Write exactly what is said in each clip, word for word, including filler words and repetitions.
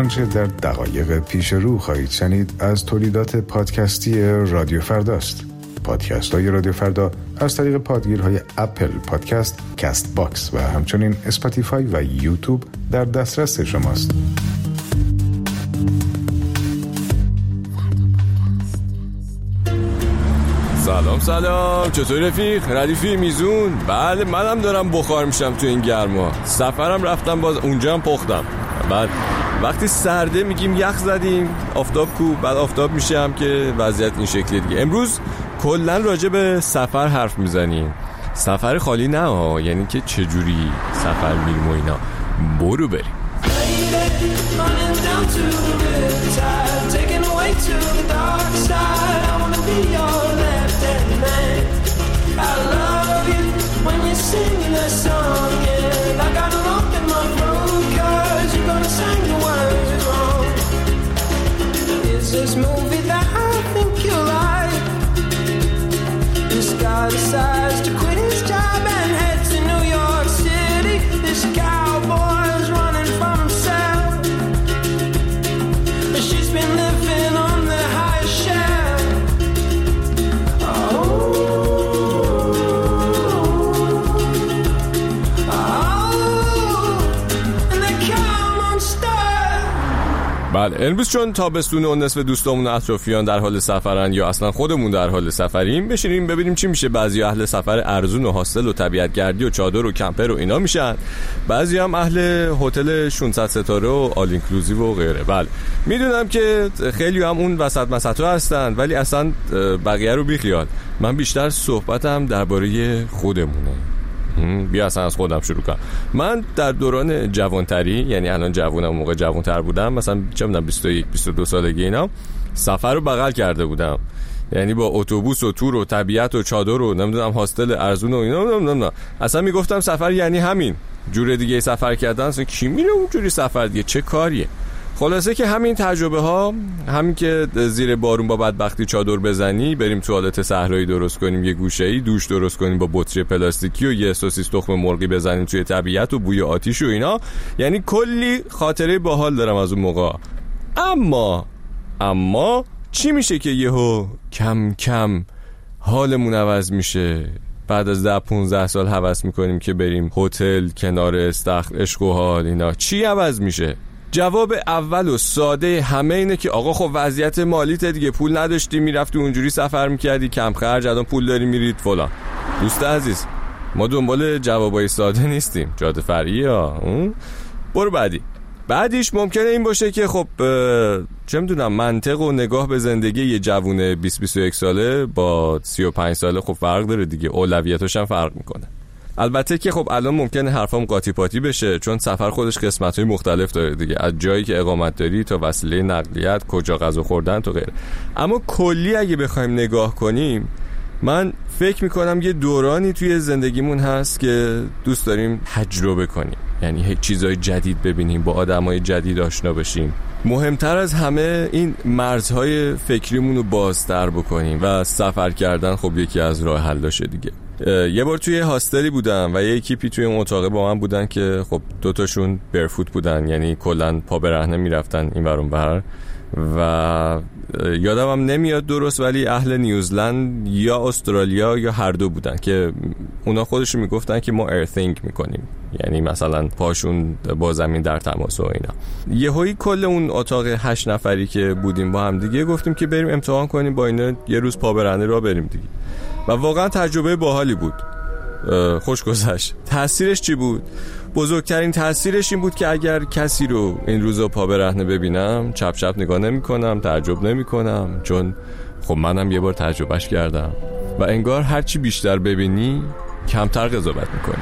آنچه در دقایق پیش رو خواهید شنید از تولیدات پادکستی رادیو فرداست. پادکست های رادیو فردا از طریق پادگیرهای اپل پادکست، کست باکس و همچنین اسپاتیفای و یوتیوب در دسترس شماست. سلام سلام، چطور رفیق؟ ردیفی میزون؟ بله منم دارم بخار میشم تو این گرما. سفرم رفتم باز اونجا هم پختم. بعد وقتی سرده میگیم یخ زدیم، آفتاب کو، بعد آفتاب میشه هم که وضعیت این شکلی دیگه. امروز کلا راجع به سفر حرف میزنیم. سفر خالی نه ها، یعنی که چجوری سفر میریم و اینا. برو بریم. This movie that I think you like. This guy decides to quit his job and head to New York City. This cowboy's running from himself, but she's been living on the highest shelf. Oh, oh, and they come on star. بله امروز چون تابستون و نصف دوستامون اطرافیان در حال سفرن یا اصلا خودمون در حال سفریم، بشینیم ببینیم چی میشه. بعضی اهل سفر ارزون و هاستل و طبیعت گردی و چادر و کمپر و اینا میشن، بعضی هم اهل هتل ششصد ستاره و آل اینکلوزیو و غیره. بله میدونم که خیلی هم اون وسط مسطا هستن، ولی اصلا بقیه رو بیخیال. من بیشتر صحبتم درباره خودمونه. بیا اصلا از خودم شروع کنم. من در دوران جوانتری، یعنی الان جوونم، موقع جوانتر بودم، مثلا چه میدونم بیست و یک بیست و دو سالگی اینا، سفر رو بغل کرده بودم. یعنی با اتوبوس و تور و طبیعت و چادر و نمیدونم هاستل ارزون و اینا، نمیدونم اصلا میگفتم سفر یعنی همین. جور دیگه سفر کردن، اصلا کی میره اونجوری سفر دیگه، چه کاریه. خلاصه که همین تجربه ها، همین که زیر بارون با بدبختی چادر بزنی، بریم توالت صحرایی درست کنیم، یه گوشه‌ای دوش درست کنیم با بطری پلاستیکی و یه سوسیس تخم مرغی بزنیم توی طبیعت و بوی آتیش و اینا، یعنی کلی خاطره باحال دارم از اون موقع. اما اما چی میشه که یهو کم کم حالمون عوض میشه؟ بعد از ده پونزده سال هوس میکنیم که بریم هتل کنار استخر، عشق و حال اینا. چی عوض میشه؟ جواب اول و ساده همه اینه که آقا خب وضعیت مالیت دیگه، پول نداشتی میرفتی اونجوری سفر میکردی، کم خرج، الان پول داری میرید فلان. دوست عزیز، ما دنبال جوابای ساده نیستیم، جاده فرعیه ها. برو بعدی. بعدیش ممکنه این باشه که خب چه میدونم منطق و نگاه به زندگی یه جوونه بیست بیست و یک ساله با سی و پنج ساله خب فرق داره دیگه، اولویتاش هم فرق میکنه. البته که خب الان ممکنه حرفام قاطی پاتی بشه، چون سفر خودش قسمت‌های مختلف داره دیگه، از جایی که اقامت داری تا وسیله نقلیت، کجا غذا خوردن تا غیره. اما کلی اگه بخوایم نگاه کنیم، من فکر میکنم یه دورانی توی زندگیمون هست که دوست داریم تجربه کنیم، یعنی هیچ چیزای جدید ببینیم، با آدمای جدید آشنا بشیم. مهمتر از همه این مرزهای فکریمون رو بازتر بکنیم و سفر کردن خب یکی از راه حلاشه دیگه. یه بار توی هاستلی بودم و یه اکیپی توی اون اتاق با من بودن که خب دوتاشون برفوت بودن، یعنی کلن پا برهنه میرفتن این ور اون ور، و یادم هم نمیاد درست، ولی اهل نیوزلند یا استرالیا یا هر دو بودن که اونا خودشون میگفتن که ما ارثینگ میکنیم، یعنی مثلا پاشون با زمین در تماس و اینا. یهویی کل اون اتاق هشت نفری که بودیم با هم دیگه گفتیم که بریم امتحان کنیم با اینا یه روز پا برهنه را بریم دیگه. و واقعا تجربه باحالی بود، خوش گذشت. تأثیرش چی بود؟ بزرگترین تأثیرش این بود که اگر کسی رو این روزا پا برهنه ببینم، چپ چپ نگاه نمی کنم، تعجب نمی کنم، چون خب منم یه بار تجربهش کردم و انگار هرچی بیشتر ببینی کمتر قضاوت میکنی.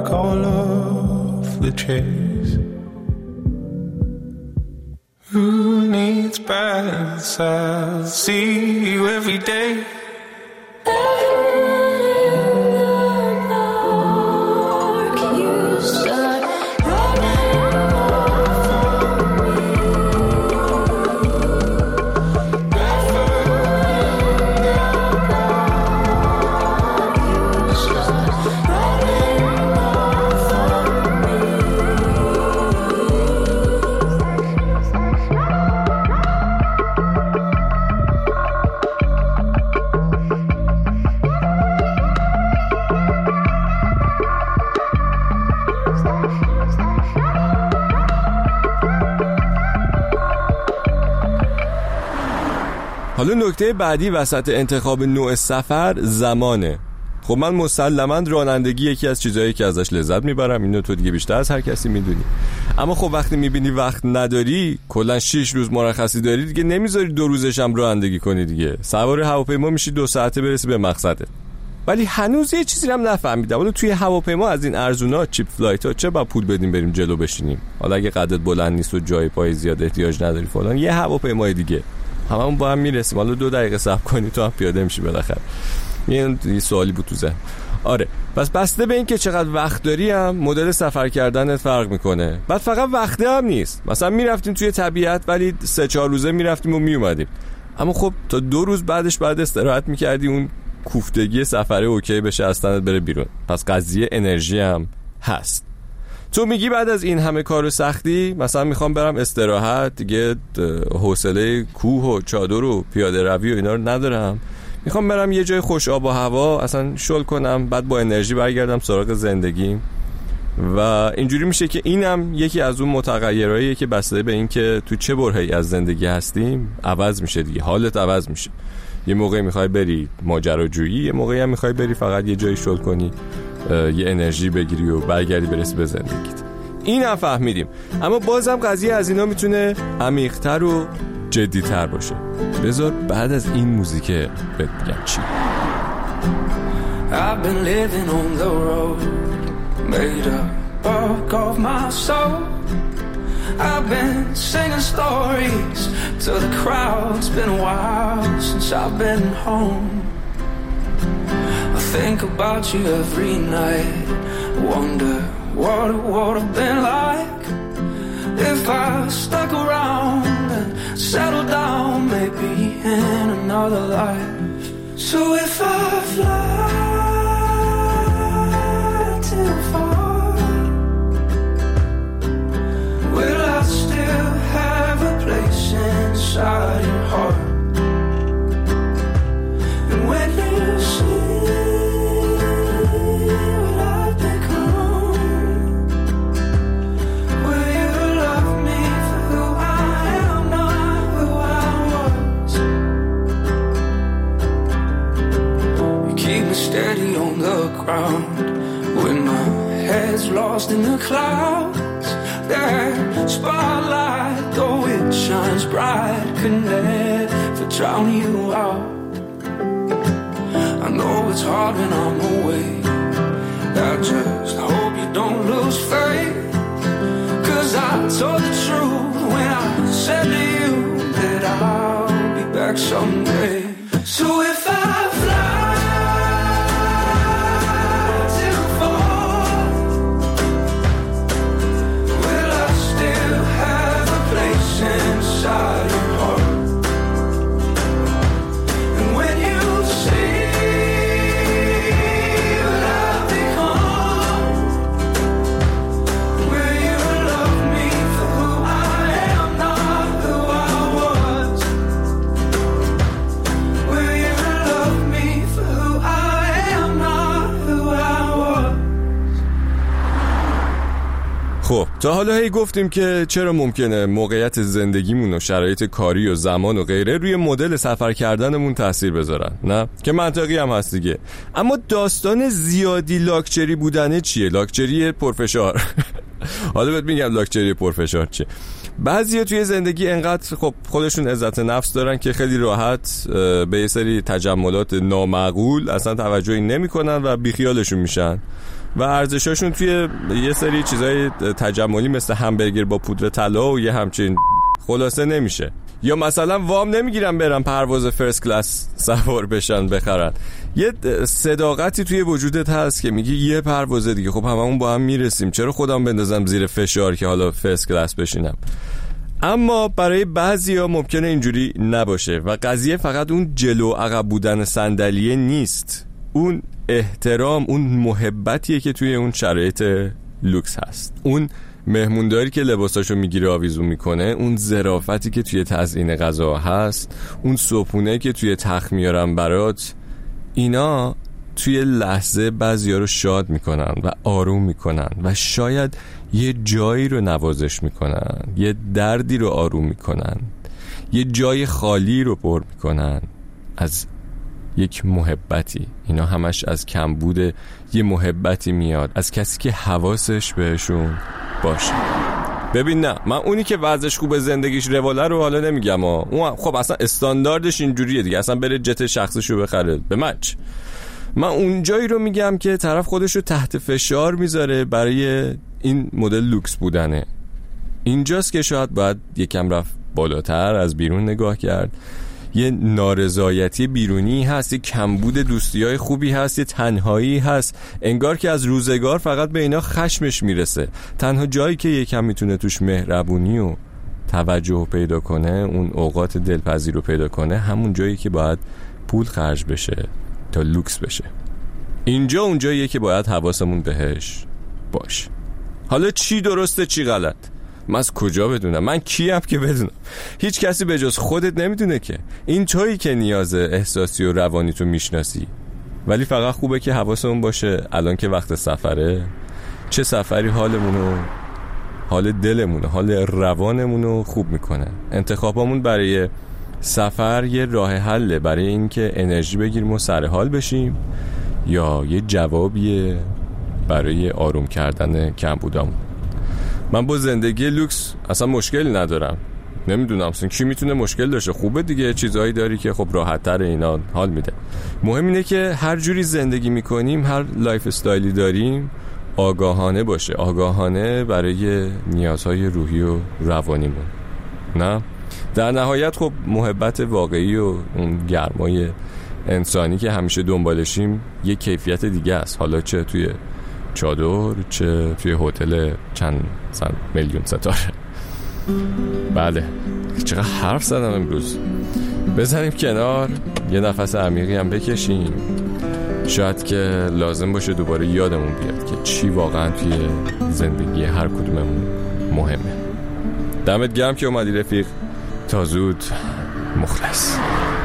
all of the chase. Who needs balance? I'll see you every day. حالا نکته بعدی وسط انتخاب نوع سفر زمانه. خب من مسلماً رانندگی یکی از چیزایی که ازش لذت میبرم، اینو تو دیگه بیشتر از هر کسی میدونی. اما خب وقتی میبینی وقت نداری، کلا شش روز مرخصی داری، دیگه نمیذاری دو روزش هم رانندگی کنی دیگه. سوار هواپیما میشی دو ساعته برسی به مقصدت. ولی هنوز یه چیزی هم نفهمیدم. حالا توی هواپیما از این ارزونا چیپ فلایت ها چه با پول بدیم بریم جلو بشینیم؟ حالا اگه قدت بلند نیست و جای پای زیاد احتیاج نداری فلان، یه هواپیمای دیگه هممون با هم میرسیم. حالا دو دقیقه صبر کنی تو هم پیاده میشی بالاخره. این یه سوالی بود تو ذهن. آره، پس بسته به این که چقدر وقت داری هم مدل سفر کردنت فرق میکنه. بعد فقط وقته هم نیست، مثلا میرفتیم توی طبیعت ولی سه چهار روزه میرفتیم و میومدیم، اما خب تا دو روز بعدش بعد استراحت میکردی اون کوفتگی سفره اوکی بشه از تنت بره بیرون. پس قضیه انرژی هم هست. تو میگی بعد از این همه کار و سختی مثلا میخوام برم استراحت، دیگه حوصله کوه و چادر و پیاده روی و اینا رو ندارم، میخوام برم یه جای خوش آب و هوا اصلا شل کنم، بعد با انرژی برگردم سراغ زندگیم. و اینجوری میشه که اینم یکی از اون متغیرهاییه که بسته به این که تو چه برهه‌ای از زندگی هستیم عوض میشه دیگه، حالت عوض میشه. یه موقعی میخوای بری ماجراجویی، یه موقعی هم میخوای بری فقط یه جایی شل کنی، یه انرژی بگیری و برگردی برسی به زندگیت. این هم فهمیدیم، اما بازم قضیه از اینا میتونه عمیق‌تر و جدی‌تر باشه. بذار بعد از این موزیک بهت بگم چی. I've been living on the road, made a buck of my soul. I've been singing stories to the crowd. It's been a while since I've been home. I think about you every night, wonder what it would have been like if I stuck around and settled down, maybe in another life. So if I fly too far, will I still have a place inside your heart? And when you see what I've become, will you love me for who I am, not who I was? You keep me steady on the ground when my head's lost in the clouds. That spotlight, though it shines bright, could never drown you out. I know it's hard when I'm away, I just hope you don't lose faith. Cause I told the truth when I said to you that I'll be back someday. So if I fly inside your heart, and when you see what I've become, will you love me for who I am, not who I was? Will you love me for who I am, not who I was? خب تا حالا هی گفتیم که چرا ممکنه موقعیت زندگیمون و شرایط کاری و زمان و غیره روی مدل سفر کردنمون تاثیر بذارن، نه؟ که منطقی هم هست دیگه. اما داستان زیادی لاکچری بودنه چیه؟ لاکچری پرفشار. حالا بهت میگم لاکچری پرفشار چیه. بعضیا توی زندگی انقدر خب خودشون عزت نفس دارن که خیلی راحت به یه سری تجملات نامعقول اصلا توجهی نمیکنن و بیخیالشون میشن. و ارزشاشون توی یه سری چیزای تجملی مثل همبرگر با پودر طلا و یه همچین خلاصه نمیشه. یا مثلا وام نمیگیرن برن پرواز فرست کلاس سوار بشن بخرن. یه صداقتی توی وجودت هست که میگی یه پرواز دیگه خب هممون با هم میرسیم، چرا خودم بندازم زیر فشار که حالا فرست کلاس بشینم. اما برای بعضیا ممکنه اینجوری نباشه و قضیه فقط اون جلو عقب بودن صندلیه نیست، اون احترام، اون محبتیه که توی اون شرایط لوکس هست، اون مهمونداری که لباساشو میگیره آویزون میکنه، اون ظرافتی که توی تزیین غذا هست، اون صبحونه که توی تخت میارن برات. اینا توی لحظه بعضیا رو شاد میکنن و آروم میکنن و شاید یه جایی رو نوازش میکنن، یه دردی رو آروم میکنن، یه جای خالی رو پر میکنن از یک محبتی. اینا همش از کمبود یه محبتی میاد، از کسی که حواسش بهشون باشه. ببین نه، من اونی که وضعش خوبه زندگیش رواله رو حالا نمیگم ها. اون خب اصلا استانداردش اینجوریه دیگه، اصلا بره جت شخصشو بخره به مچ. من اونجایی رو میگم که طرف خودش رو تحت فشار میذاره برای این مدل لوکس بودنه. اینجاست که شاید باید یکم رفت بالاتر، از بیرون نگاه کرد. یه نارضایتی بیرونی هست، یه کمبود دوستیای خوبی هست، یه تنهایی هست، انگار که از روزگار فقط به اینا خشمش میرسه. تنها جایی که یکم میتونه توش مهربونی و توجه پیدا کنه، اون اوقات دلپذیر رو پیدا کنه، همون جایی که باید پول خرج بشه تا لوکس بشه. اینجا اون جاییه که باید حواسمون بهش باشه. حالا چی درسته چی غلط؟ من از کجا بدونم؟ من کیم که بدونم؟ هیچ کسی به جز خودت نمیدونه که. این تویی که نیاز احساسی و روانی تو میشناسی. ولی فقط خوبه که حواسمون باشه الان که وقت سفره، چه سفری حالمونو، حال دلمونو، حال روانمونو خوب میکنه. انتخابامون برای سفر یه راه حله برای این که انرژی بگیریم و سر حال بشیم، یا یه جوابیه برای آروم کردن کمبودامون. من با زندگی لوکس اصلا مشکلی ندارم. نمیدونم اصلا کی میتونه مشکل داشته. خوبه دیگه، چیزایی داری که خب راحت تر اینا حال میده. مهم اینه که هر جوری زندگی میکنیم، هر لایف استایلی داریم، آگاهانه باشه، آگاهانه برای نیازهای روحی و روانیمون. نه در نهایت خب محبت واقعی و اون گرمای انسانی که همیشه دنبالشیم یه کیفیت دیگه است، حالا چه توی چادر چه توی هتل چند صد میلیون ستاره. بله چقدر حرف زدم امروز. بزنیم کنار، یه نفس عمیقی هم بکشیم. شاید که لازم باشه دوباره یادمون بیاد که چی واقعا توی زندگی هر کدوممون مهمه. دمت گرم که اومدی رفیق. تا زود. مخلص.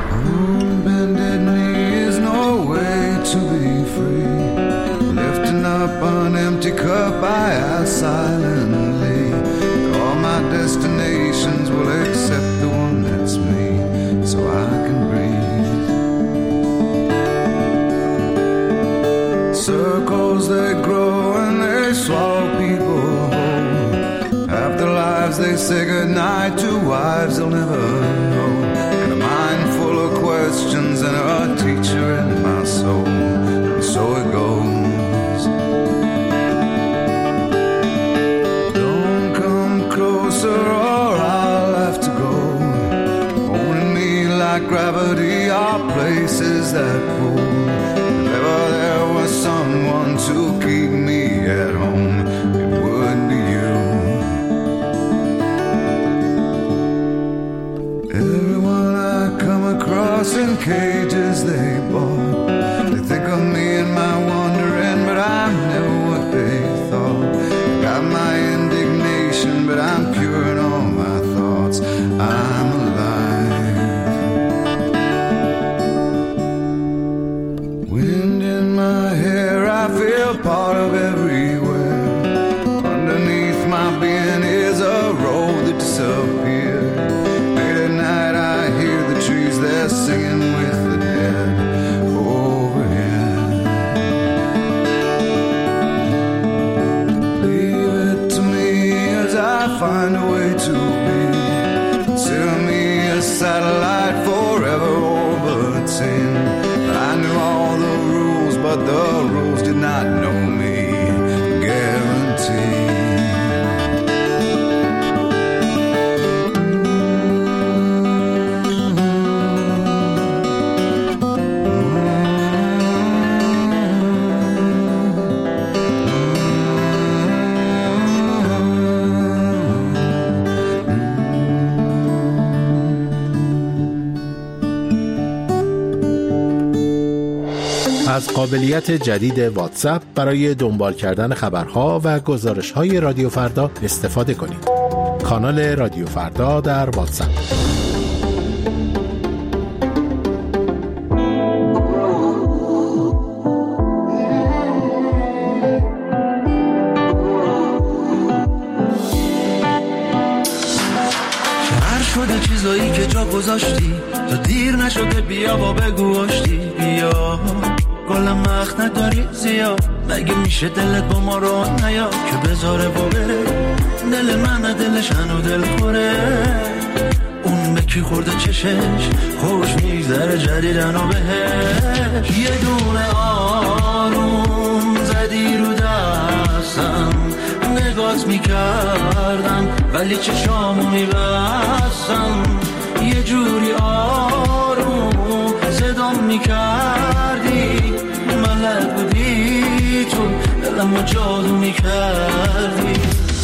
Up an empty cup I ask silently. All my destinations will accept the one that's me, so I can breathe. Circles they grow and they swallow people whole. After lives they say goodnight to wives they'll never know. And a mind full of questions and a teacher in my soul. And so it goes. Or I'll have to go. Holding me like gravity are places that pull. If ever there was someone to keep me at home, it would be you. Everyone I come across in cages they bought, they think of me and my wandering, but I'm never what they thought. Got my indignation, but I'm pure in all my thoughts. I'm alive. قابلیت جدید واتساپ برای دنبال کردن خبرها و گزارش‌های رادیو فردا استفاده کنید. کانال رادیو فردا در واتساپ. چیزایی که جا گذاشتی تا دیر نشده بیا با بگو آشتی بیا گلم وقت نداری زیاد مگه میشه دلت با ما رو نیا که بذاره با بره دل من دلش هنو دل خوره اون به کی خورده چشش خوش میگذره جدیدن و بهش یه دونه آروم زدی رو دستم نگات میکردم ولی چشامو میبستم یه جوری آروم صدام میکردی ملک بودی تو دلمو جادو میکردی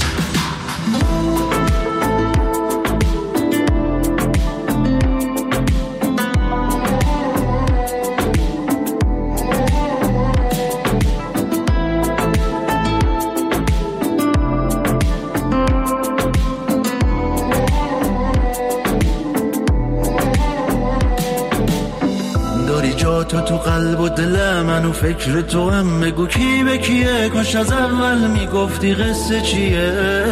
تو تو قلب و دل منو فکر تو هم بگو کی به کیه کاش از اول میگفتی قصه چیه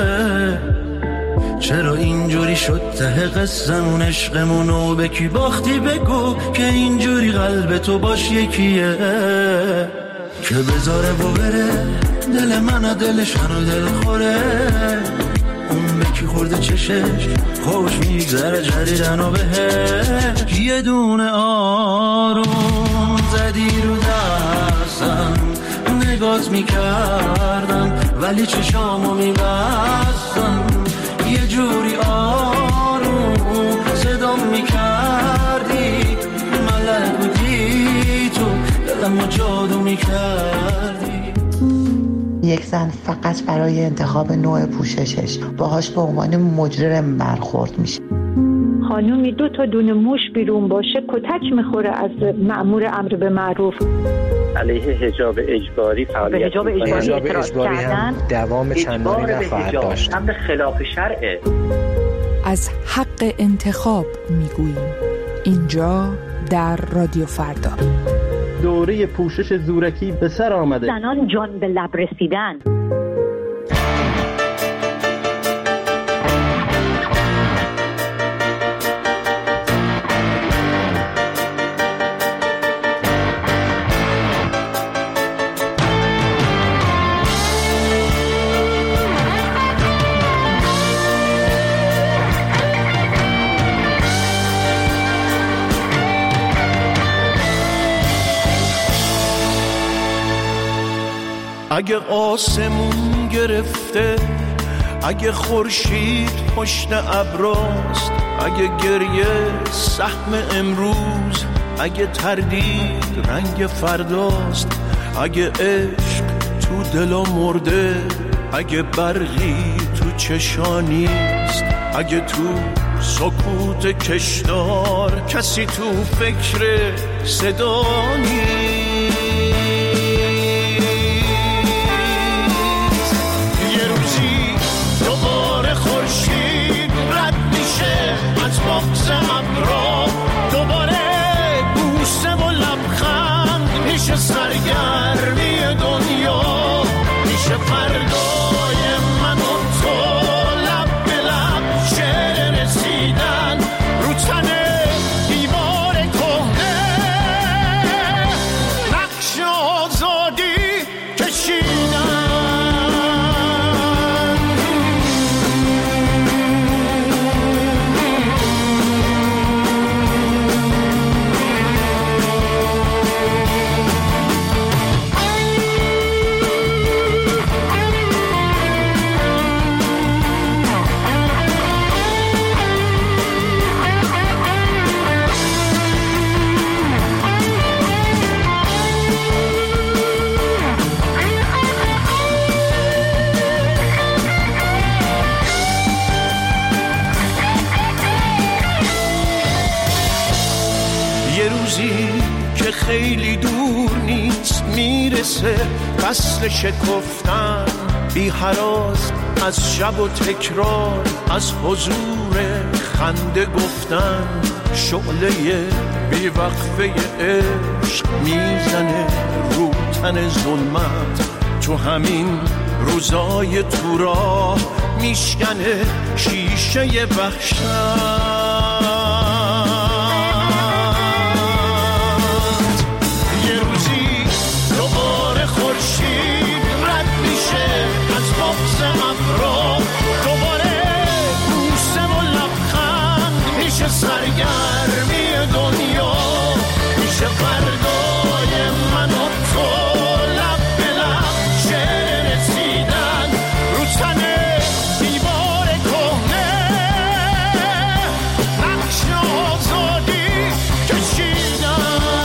چرا اینجوری شد ته قصمون عشقمونو به کی باختی بگو که اینجوری قلب تو باش یکیه که بذاره و بره دل من دلش هنو دل خوره اون به کی خورده چشش خوش میگذره جدیدن و بهش یه دونه آروم زدی رو دستم نگات میکردم ولی چشامو میبستم یه جوری آروم صدام میکردی ملک بودی تو دلمو جادو میکردی یک زن فقط برای انتخاب نوع پوششش باهاش به عنوان مجرم برخورد میشه. خانومی دو تا دونه موش بیرون باشه کتک میخوره از مأمور امر به معروف. علیه حجاب اجباری فعالیت به حجاب اجباری اعتراض کردن دوام چندانی نخواهد داشت. امر خلاف شرعه. از حق انتخاب میگوییم اینجا در رادیو فردا. دوره پوشش زورکی به سر آمده. زنان جان به لب رسیدن. اگه آسمون گرفته اگه خورشید پشت ابراست اگه گریه سهم امروز اگه تردید رنگ فرداست اگه عشق تو دلا مرده اگه برقی تو چشانیست اگه تو سکوت کشدار کسی تو فکر صدا نیست باغز ابرا دوباره بوسه و لبخند میشه سرگرمی دنیا میشه فردای من و تو لب به لب شعر رسیدن رو تن دیوار کهنه واسه فصل شکفتن، بی هراز از شب و تکرار، از حضور خنده گفتن. شعله بی وقفه عشق میزنه رو تن ظلمت، تو همین روزای تو راه میشکنه شیشه وحشت. یه روزی دوباره خورشید رد میشه از بغض ابرا، دوباره بوسه و لبخند میشه سرگرمی دنیا، میشه فردای من و تو لب به لب شعر رسیدن رو تن دیوار کهنه، نقش آزادی کشیدن.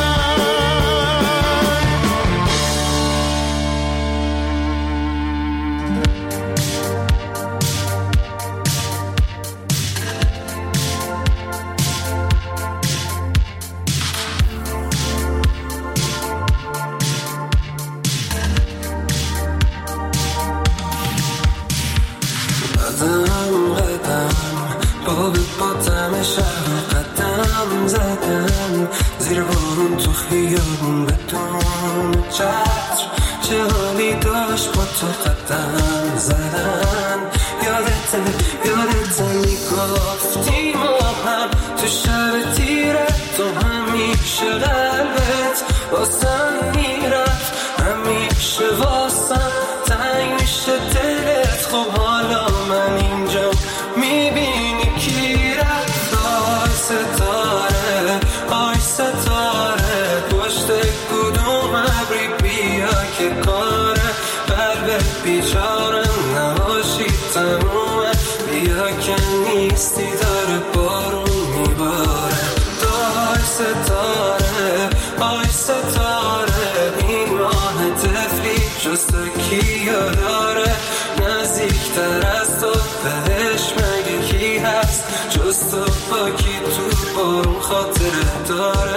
قدم قدم باب بادم شهر، قدم زدن زیر بارون تو خیابون بدون چتر، چه حالی داشت با تو قدم زدن. یادت یادت میگفتی ما هم تو شب تیره، تو همیشه قلبت واسم میرفت، همیشه واسم تنگ میشه دلت. خب حالا من اینجا میبینی کی رفت؟ آی ستاره آی ستاره، پشت کدوم ابری بیا که کاره، قلب بیچارم نباشی تمومه، بیا که نیستی داره بارون میباره. آی ستاره آی ستاره، این ماه طفلی جز تو کیو داره؟ نزدیکتر از تو بهش مگه کی هست جز تو؟ با کی تو بارون خاطره داره؟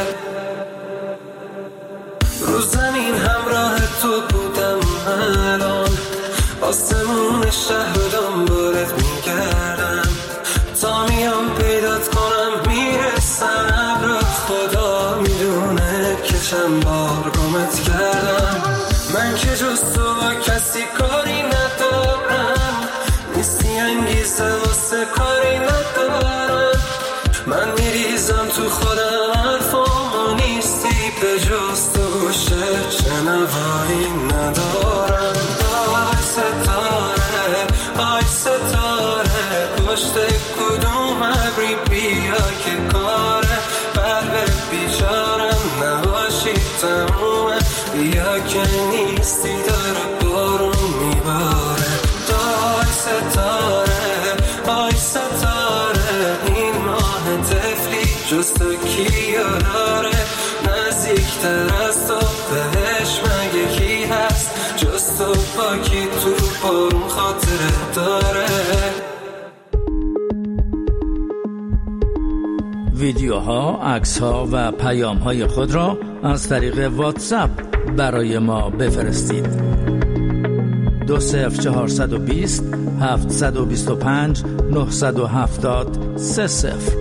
رو زمین همراه تو بودم الان، آسمون شهر رو دنبالت میگردم، تا میام پیدات کنم میرسم ابر، خدا میدونه که چند بار گمت کردم. من که جز تو با کسی کاری ندارم، نیستی انگیزه واسه کاری ندارم. من میریزم تو خودم حرفامو نیستی، به جز تو گوشه چه نوایی ندارم. آی ستاره آی ستاره، پشت کدوم ابری بیا که کاره، قلب بیچارم نباشی تمومه، بیا که نیستی داره بارون میباره. آی ستاره آی ستاره، این ماه طفلی جز تو کیو داره؟ نزدیکتر از تو بهش مگه کی هست جز تو؟ با کی تو بارون خاطره داره؟ ویدیوها، عکس‌ها و پیام‌های خود را از طریق واتساپ برای ما بفرستید. دو صفر چهارصد و بیست هفتصد و بیست و پنج نهصد و هفتاد سه صفر.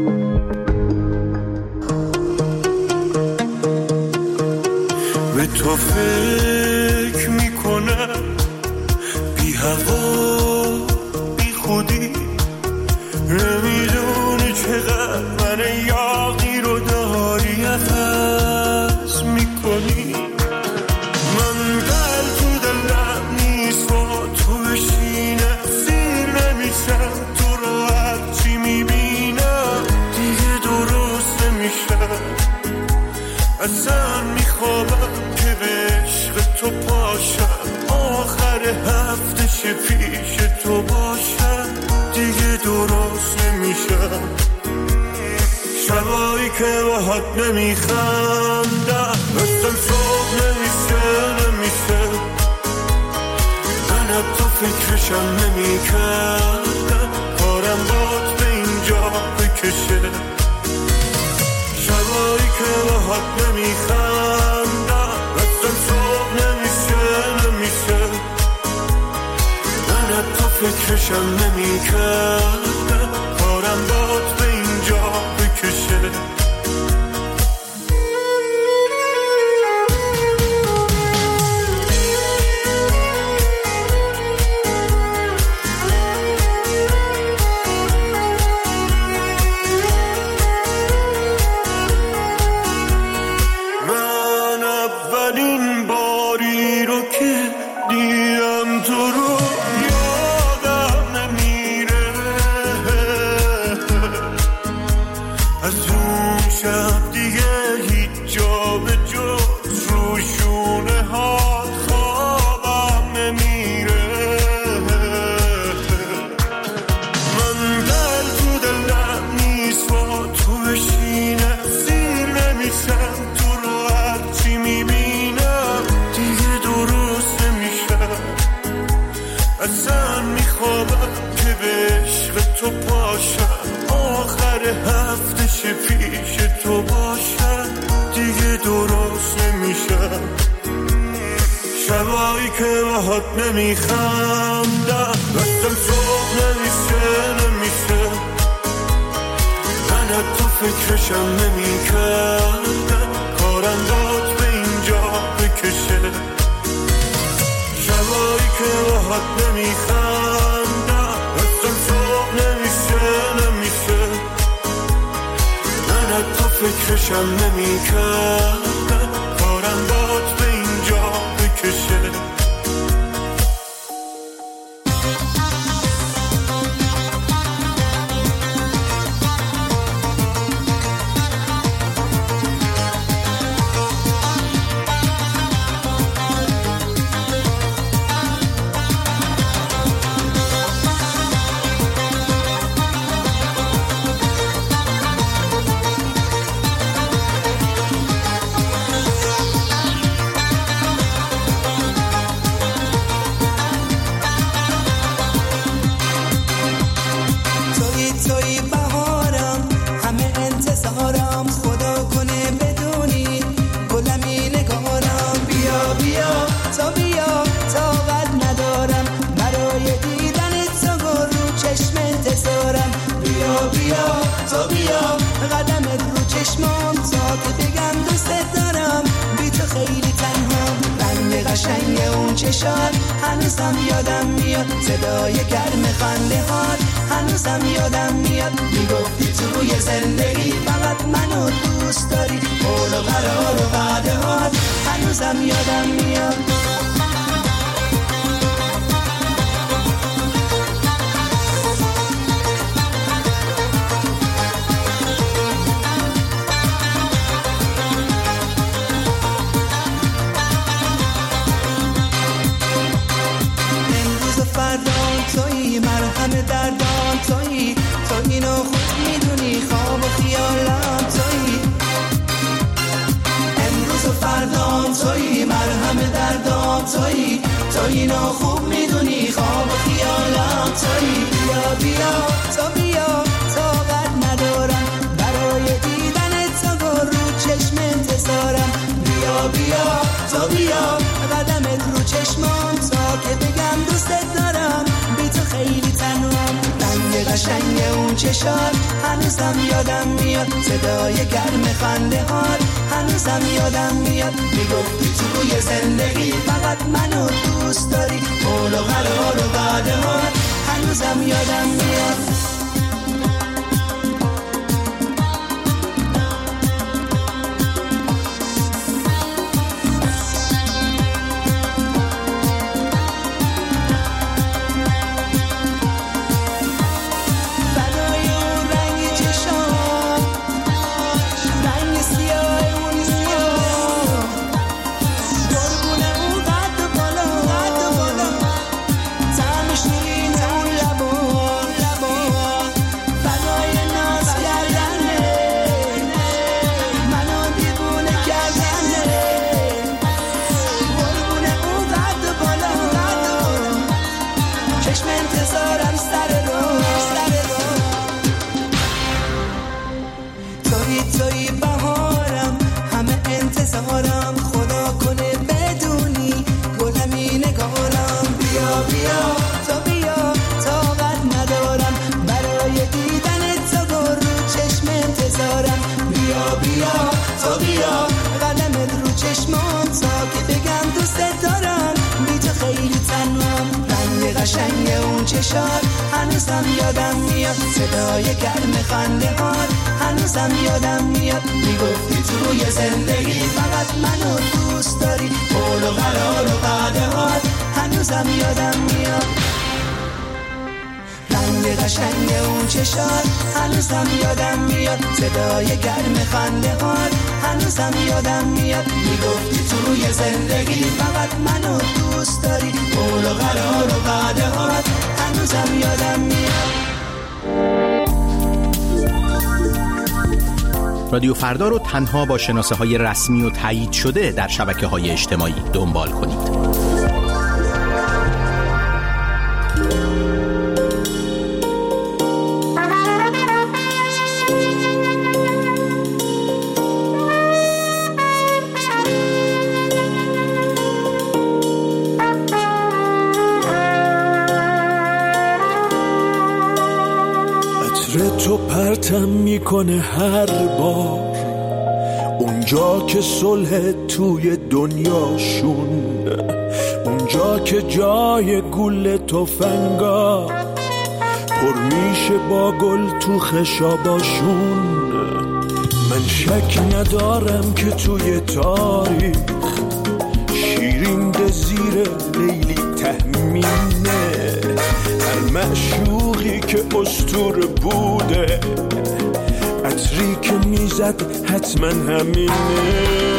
به تو فکر میکنم بی هوا بی خودی، نمیدونی چقدر من یاقی رو داری عوض میکنی. من دل تو دلم نیست با تو بشینم، سیر نمیشم تو رو هرچی میبینم دیگه درست نمیشم. اصلا میخوابم که به عشق تو پاشم، آخر هفته شه پیش تو باشم دیگه درست نمیشم. شبایی که باهات نمیخندم اصلا صبح نمیشه نمیشه، من حتی فکرشم نمیکردم کارم باد به اینجا بکشه. شبایی که باهات نمیخندم اصلا صبح فکرشم نمی کردم کارم داد به اینجا بکشه. شبایی که باهات نمیخندم دستم صبح نمیشه نمیشه من حتی فکرشم نمیکردم کارم داد به اینجا بکشه. شبایی که باهات نمیخندم دستم صبح نمیشه نمیشه من حتی فکرشم نمیکردم کارم داد به اینجا بکشه. هنوزم یادم میاد صدای گرم خنده هات هنوزم یادم میاد میگفتی توی زندگی فقط منو دوست داری قول و قرار و وعده هات هنوزم یادم میاد. تویی مرهم دردان تویی تو اینو خود میدونی خواب و خیالم تویی امروز و فردام تویی مرهم دردان تویی تو اینو خوب میدونی خواب و خیالم تویی. بیا بیا تو بیا طاقت ندارم برای دیدن تو رو چشم انتظارم. بیا بیا تو بیا قدمت رو چشمام تا که بگم دوستت دارم بی تو خیلی تنهام. رنگ قشنگ اون چشات هنوزم یادم میاد صدای گرم خنده هات هنوزم یادم میاد میگفتی توی زندگی فقط منو دوست داری قول و قرار و وعده هات هنوزم یادم میاد. چشات، هنوزم یادم میاد صدای گرم خنده هات، هنوزم یادم میاد میگفتی توی زندگی فقط منو دوست داری، قول و قرار و وعده هات هنوزم یادم میاد، رنگ قشنگ اون چشات هنوزم یادم میاد، صدای گرم خنده هات هنوزم یادم میاد میگفتی توی زندگی فقط منو دوست داری، قول و قرار و وعده هات هنوزم یادم میاد. رادیو فردا رو تنها با شناسه های رسمی و تایید شده در شبکه های اجتماعی دنبال کنید. تو پرتم میکنه هر بار اونجا که صلح توی دنیاشون، اونجا که جای گل تفنگا پر میشه با گل تو خشاباشون. من شک ندارم که توی تاریخ شیرین زیر لیلی تهمینه، هر معشوقی که اسطور بوده عطری که میزد حتما همینه.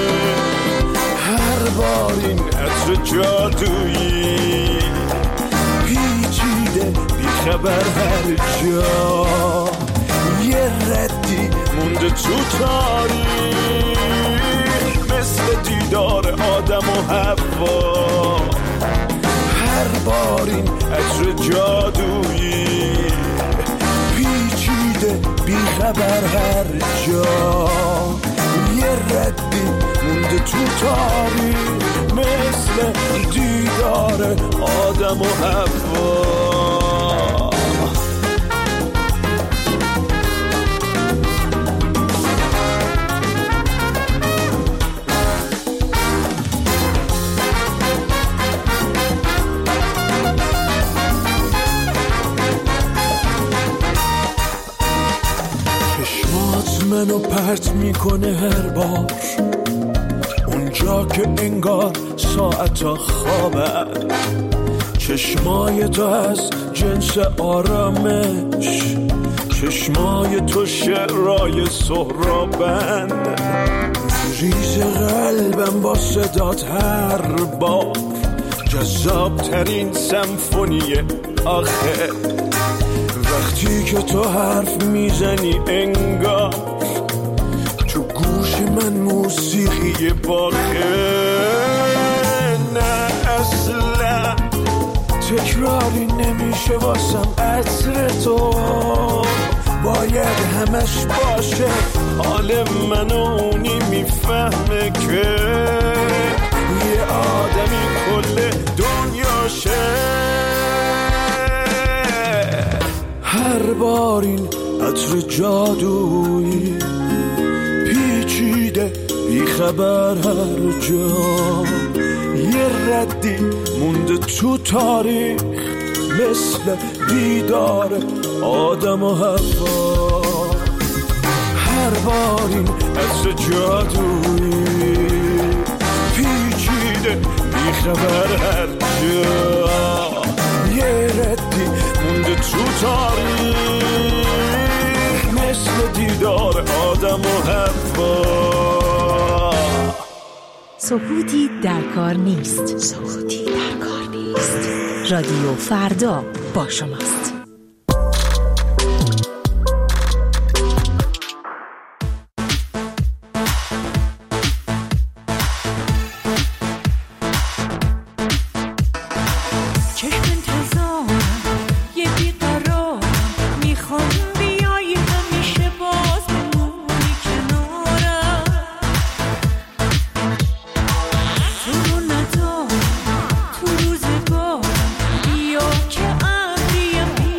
هر بار این عطر جادویی پیچیده بیخبر هر جا، یه ردی مونده تو تاریخ مثل دیدار آدم و حوا. هر بار این عطر جادویی پیچیده بیخبر هر جا، یه ردی مونده تو تاریخ مثل دیدار آدم و حوا. منو پرت میکنه هر بار اونجا که انگار ساعتا خوابه، چشمای تو از جنس آرامش، چشمای تو شعرهای سهرابند، ریز قلبم با صدات هر بار جذاب ترین سمفونی آخر. وقتی که تو حرف میزنی انگار تو گوش من موسیقی باخه، نه اصلا تکراری نمیشه واسم عطر تو، باید همش باشه حال منو اونی میفهمه که یه آدمی کل دنیاشه. هر بار این عطر جادویی پیچیده بیخبر هر جا، یه ردی مونده تو تاریخ مثل دیدار آدم و حوا. هر بار این عطر جادویی پیچیده بیخبر هر جا، یه ردی مونده تو تاریخ مثل دیدار آدم و حوا. سکوتی در کار نیست، سکوتی در کار نیست. رادیو فردا با شماست. Bia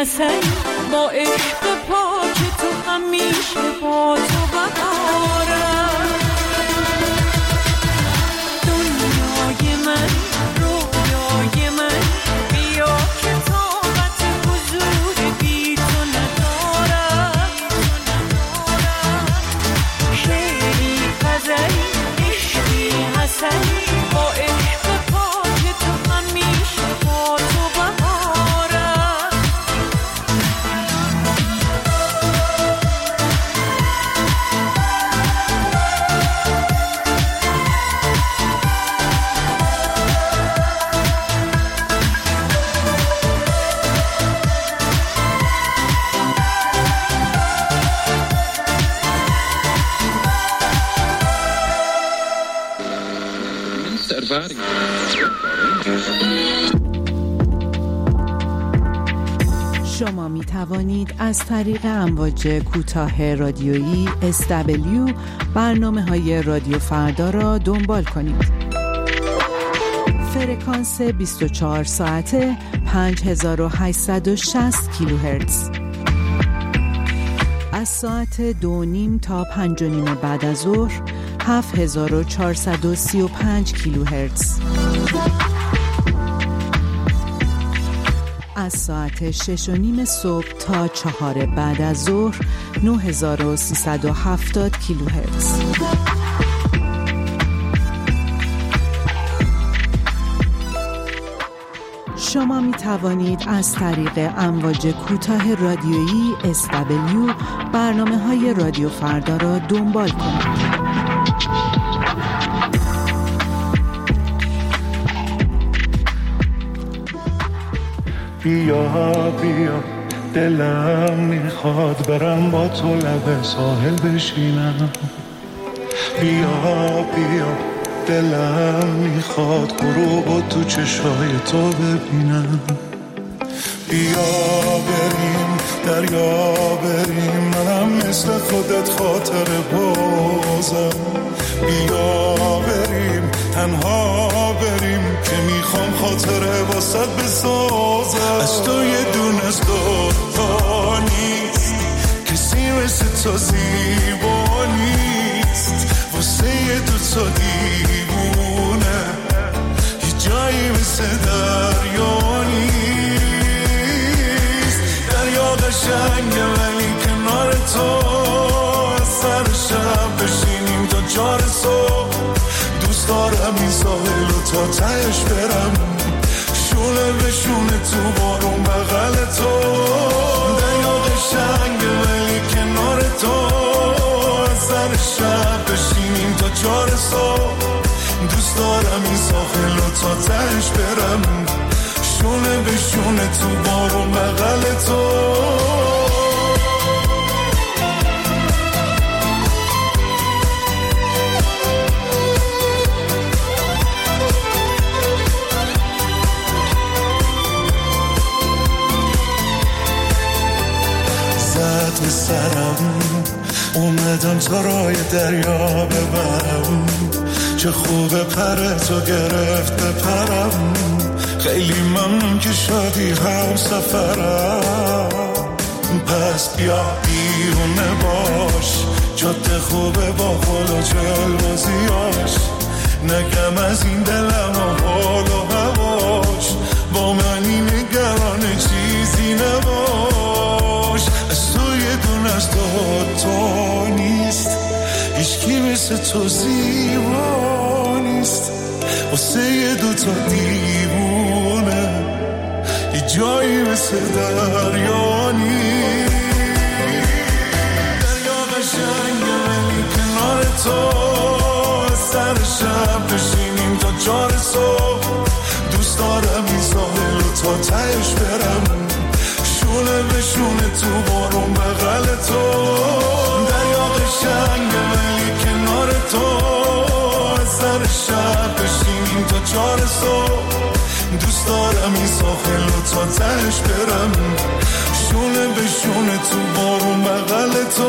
حسن با عشق پاک تو همیشه با تو بهارم. دنیای من رویای من بیا که طاقت حضور بی تو ندارم. شعری غزلی عشقی حسنی با عشق پاک تو همیشه با تو بهارم. شما می توانید از طریق امواج کوتاه رادیویی اس دبلیو برنامه های رادیو فردا را دنبال کنید. فرکانس بیست و چهار ساعته پنج هزار و هشتصد و شصت کیلوهرتز. از ساعت دو نیم تا پنج و نیم بعد از ظهر هفت هزار و چهارصد و سی و پنج کیلوهرتز. از ساعت شش و نیم صبح تا چهار بعد از ظهر نه هزار و سیصد و هفتاد کیلوهرتز. شما می توانید از طریق امواج کوتاه رادیویی اس دبلیو برنامه های رادیو فردا را دنبال کنید. بیا بیا دلم میخواد برم با تو لب ساحل بشینم. بیا بیا دلم میخواد غروب تو چشای تو ببینم. بیا بریم دریا بریم منم مثل خودت خاطر بازم. بیا بریم تنها بریم که میخوام خاطره واسط بسازم. از تو یه دون از دوتا نیست کسی مثل تو زیبا نیست. واسه یه دوتا دیوونه یه جایی مثل دریا نیست. دریا قشنگه ولی کنار تو از سر شب بشینیم تا چار صبح. دوست دارم این ساحل و تا تهش برم شونه به شونه تو بارون بغل تو. دریا قشنگه ولی کنار تو از سر شب بشینیم تا چار صبح. دوست دارم این ساحل و تا تهش برم شونه به شونه تو بارون بغل تو. به سرم اومدم تا رای دریا ببرم. چه خوبه پر تو گرفت بپرم. خیلی ممنون که شدی هم سفرم. پس بیا بیرونه باش جاده خوبه با خدا جلوزیاش. نگم از این دلم و حال و هواش با منی نگران چیزی نباش. از تو یه دون از تو تو نیست هیچکی مثل تو زیبا نیست. واسه یه دوتا دیوونه یه جایی مثل دریا نیست. دریا قشنگه ولی کنار تو از سر شب بشینیم تا چار صبح. دوست دارم این ساحل و تا تهش برم شونه به شونه تو بارون بغل تو. دریا قشنگه ولی کنار تو از سر شب بشینیم تا چار صبح. دوست دارم این ساحل و تا تهش برم شونه به شونه تو بارون بغل تو.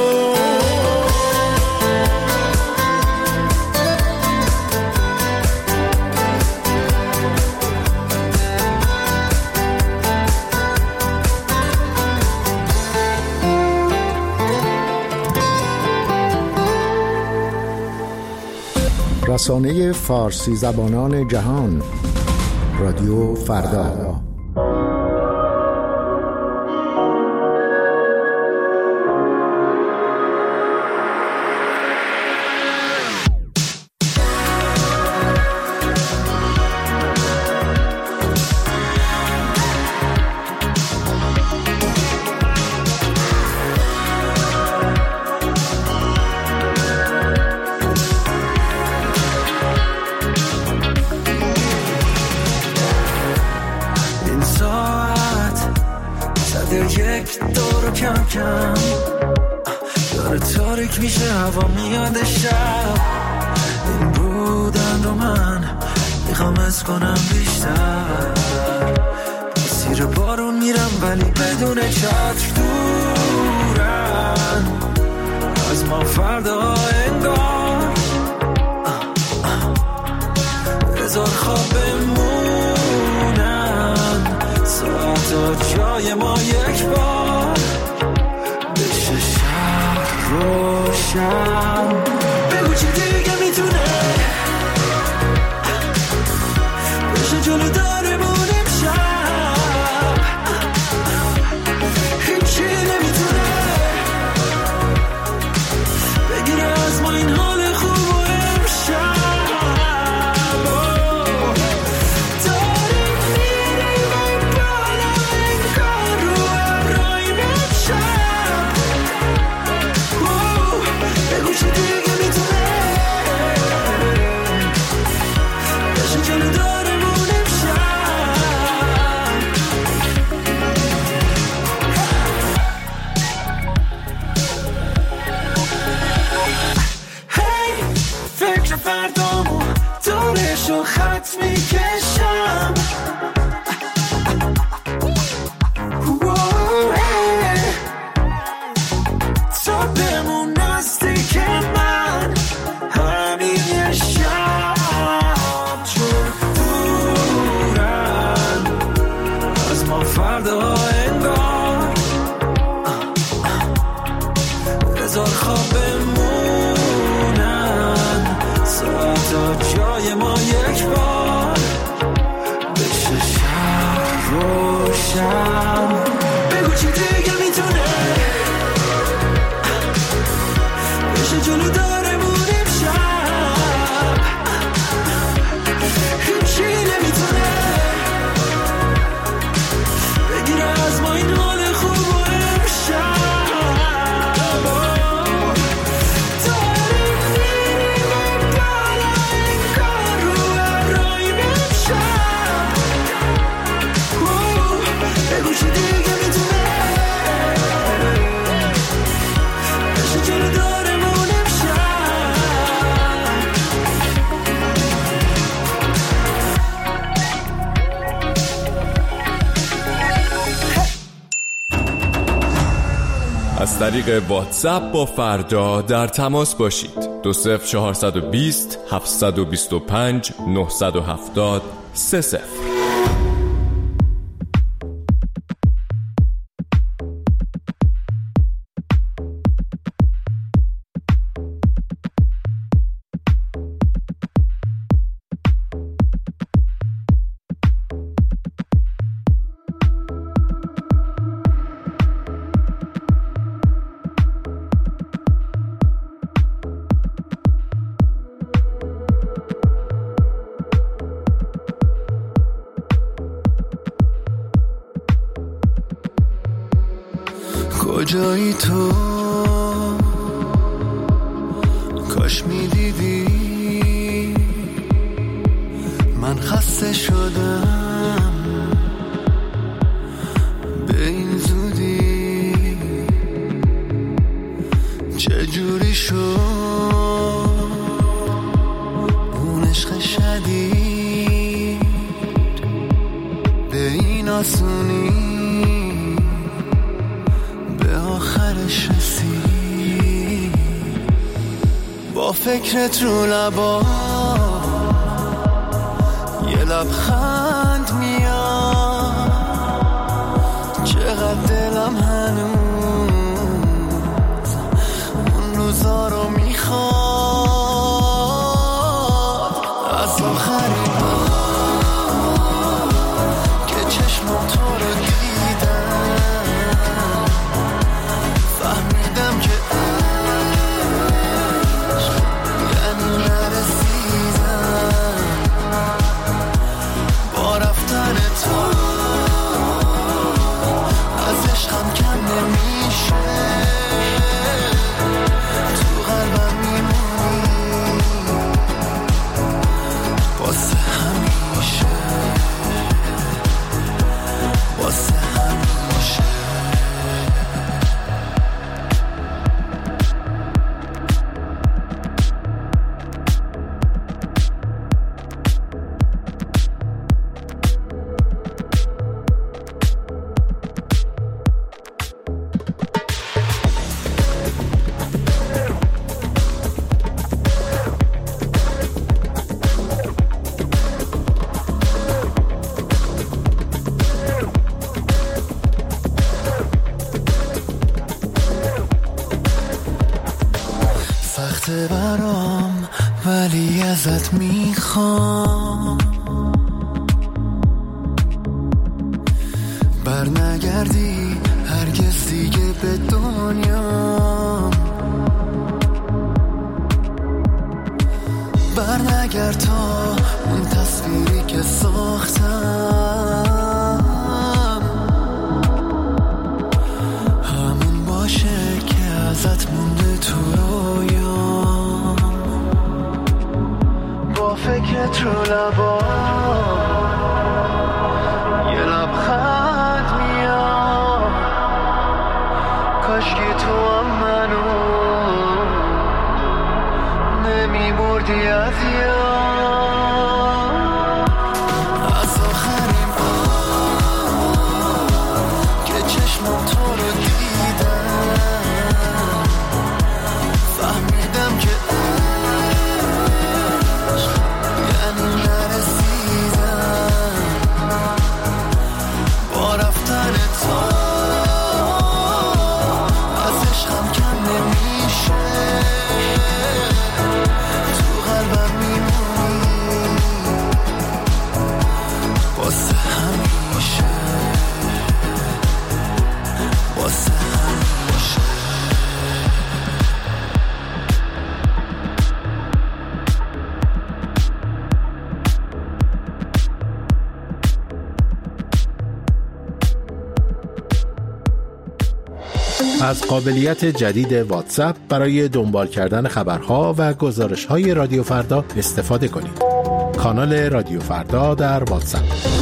رسانه فارسی زبانان جهان، رادیو فردا. یک دورو کم کم داره تاریک میشه، هوا میاد شب. این بودن رو من میخوام از کنم بیشتر. زیر بارون میرم ولی بدون چتر، دورن از ما فردا انگار. هزار خواب بمونن، ساعتا جای ما یک بار بشه شب روشن. بگو چی دیگه میتونه بشه جلو دارمون امشب. هیچی نمیتونه بگیره از ما این حال خوب و امشب. فردامو دورشو خط میکشم. تا بمون نزدیک من همین یه شب، چون دورن از ما فردا انگار. هزار خواب بمونن، ساعتا جای ما یک بار بشه شب روشن. بگو چی دیگه میتونه بشه جلو دارمون امشب. هیچی نمیتونه بگیره از ما این حال خوب و امشب. از طریق واتساپ با فردا در تماس باشید. دو صفر چهارصد و بیست هفتصد و بیست و پنج نهصد و هفتاد سه صفر. کجایی تو؟ کاش میدیدی من خسته شدم به این زودی. چجوری شد اون عشق شدید به این آسونی؟ آخرش رسید با فکرت رو لبا، یه لبخند میاد. چقدر دلم هنوز اون روزا رو میخواد. ازت میخوام بر نگردی هرگز دیگه به دنیا، بر نگرد تا اون تصویری که ساختم همون باشه که ازت مونده تو رویام. با فکرت رو لبا یه لبخند میاد، کاشکی تو هم منو نمی بردی از یاد. از آخرین بار که چشمم تو رو دیدم فهمیدم که عشق یعنی نرسیدم. با رفتن تو از عشقم کم نمیشه، تو قلبم میمونی واسه همیشه، واسه همیشه. از قابلیت جدید واتساپ برای دنبال کردن خبرها و گزارش‌های رادیو فردا استفاده کنید. کانال رادیو فردا در واتساپ.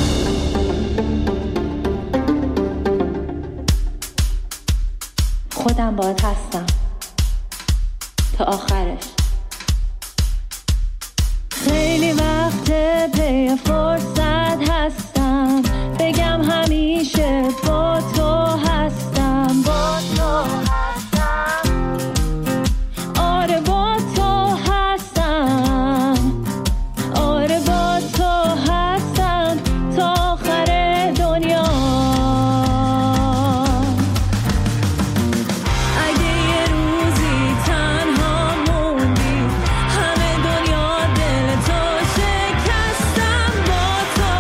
خودم باهات هستم تا آخرش. خیلی وقت پی فرصت هستم بگم همیشه با تو هستم، با تو هستم، آره با تو هستم، آره با تو هستم تا آخر دنیا. اگه یه روزی تنها موندی همه دنیا دل تو شکستم، با تو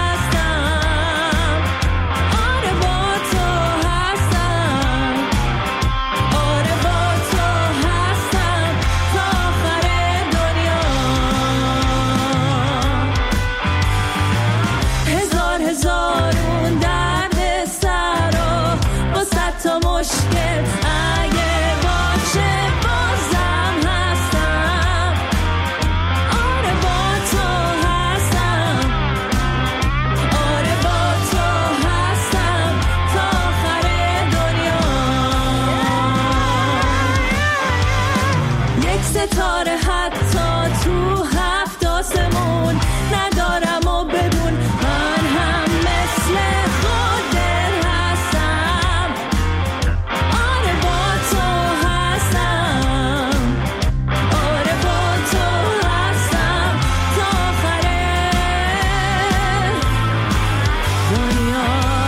هستم، آره با تو هستم، آره با تو هستم تا آخر دنیا. هزار هزار اون درد سر و با صد تا مشکل اگه باشه بازم هستم، آره با تو هستم، آره با تو هستم تا آخر دنیا. یک ستاره حتی تو هفت آسمون ندارم و بدون من هم مثل خودت هستم، آره با تو هستم، آره با تو هستم تا آخر دنیا.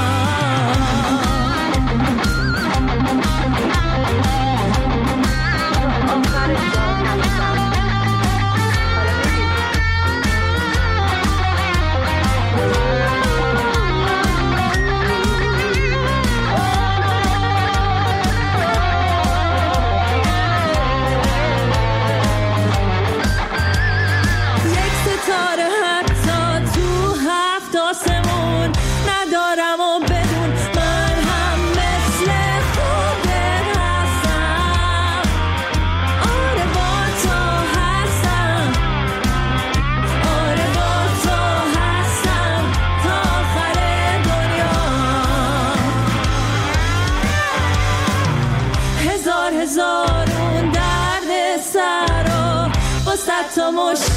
یک ستاره حتی تو هفت آسمون ندارم و بدون من هم مثل خودت هستم، آره با تو هستم، آره با تو هستم تا آخر دنیا. هزار هزار اون درد سر و با صد تا مشکل